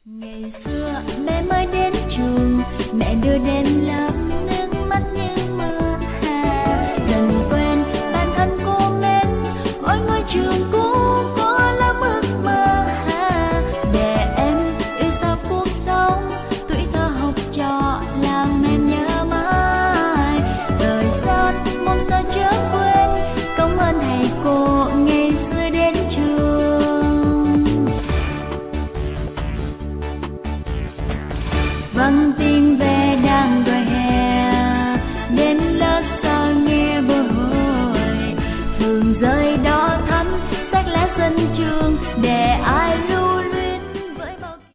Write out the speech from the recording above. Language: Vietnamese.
Ngày xưa mẹ mới đến trường, mẹ đưa đến lớp